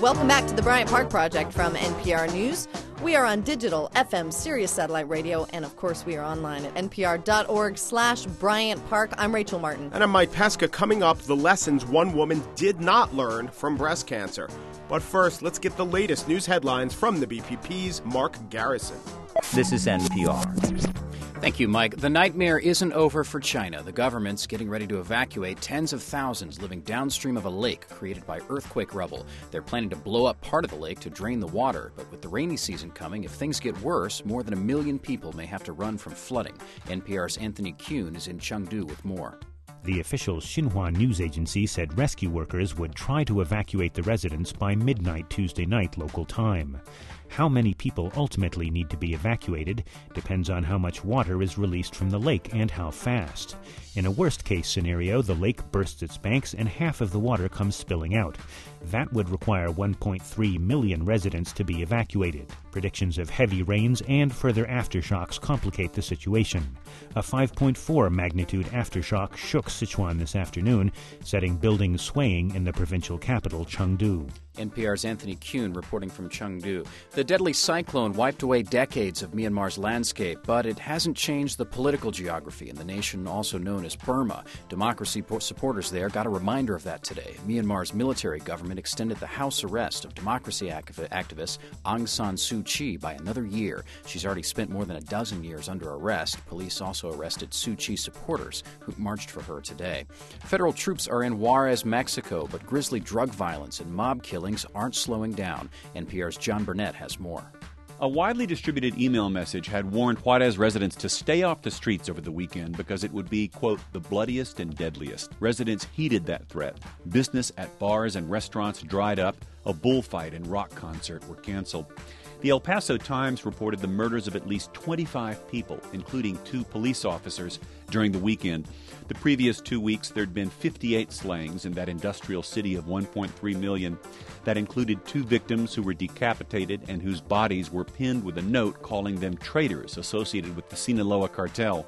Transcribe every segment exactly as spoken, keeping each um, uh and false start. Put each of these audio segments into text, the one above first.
Welcome back to the Bryant Park Project from N P R News. We are on digital, F M, Sirius Satellite Radio, and of course we are online at npr.org slash Bryant Park. I'm Rachel Martin. And I'm Mike Pesca. Coming up, the lessons one woman did not learn from breast cancer. But first, let's get the latest news headlines from the B P P's Mark Garrison. This is N P R. Thank you, Mike. The nightmare isn't over for China. The government's getting ready to evacuate tens of thousands living downstream of a lake created by earthquake rubble. They're planning to blow up part of the lake to drain the water. But with the rainy season coming, if things get worse, more than a million people may have to run from flooding. N P R's Anthony Kuhn is in Chengdu with more. The official Xinhua news agency said rescue workers would try to evacuate the residents by midnight Tuesday night local time. How many people ultimately need to be evacuated depends on how much water is released from the lake and how fast. In a worst-case scenario, the lake bursts its banks and half of the water comes spilling out. That would require one point three million residents to be evacuated. Predictions of heavy rains and further aftershocks complicate the situation. A five point four magnitude aftershock shook Sichuan this afternoon, setting buildings swaying in the provincial capital, Chengdu. N P R's Anthony Kuhn reporting from Chengdu. The deadly cyclone wiped away decades of Myanmar's landscape, but it hasn't changed the political geography in the nation also known as Burma. Democracy supporters there got a reminder of that today. Myanmar's military government extended the house arrest of democracy activist Aung San Suu Kyi by another year. She's already spent more than a dozen years under arrest. Police also arrested Suu Kyi supporters who marched for her today. Federal troops are in Juarez, Mexico, but grisly drug violence and mob killings aren't slowing down. N P R's John Burnett has more. A widely distributed email message had warned Juarez residents to stay off the streets over the weekend because it would be, quote, the bloodiest and deadliest. Residents heeded that threat. Business at bars and restaurants dried up. A bullfight and rock concert were canceled. The El Paso Times reported the murders of at least twenty-five people, including two police officers, during the weekend. The previous two weeks, there'd been fifty-eight slayings in that industrial city of one point three million. That included two victims who were decapitated and whose bodies were pinned with a note calling them traitors associated with the Sinaloa cartel.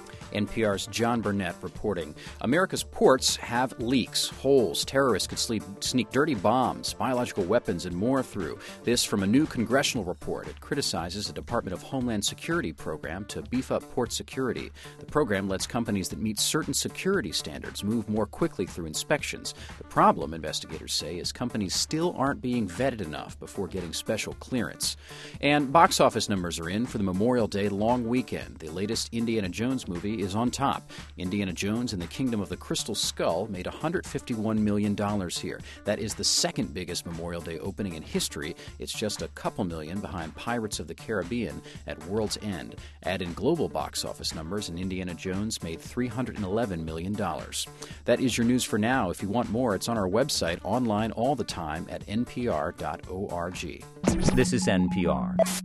N P R's John Burnett reporting. America's ports have leaks, holes. Terrorists could sleep, sneak dirty bombs, biological weapons, and more through. This from a new congressional report. It criticizes the Department of Homeland Security program to beef up port security. The program lets companies that meet certain security standards move more quickly through inspections. The problem, investigators say, is companies still aren't being vetted enough before getting special clearance. And box office numbers are in for the Memorial Day long weekend. The latest Indiana Jones movie is on top. Indiana Jones and the Kingdom of the Crystal Skull made one hundred fifty-one million dollars here. That is the second biggest Memorial Day opening in history. It's just a couple million behind Pirates of the Caribbean at World's End. Add in global box office numbers, and Indiana Jones made three hundred eleven million dollars. That is your news for now. If you want more, it's on our website, online all the time at n p r dot org. This is N P R.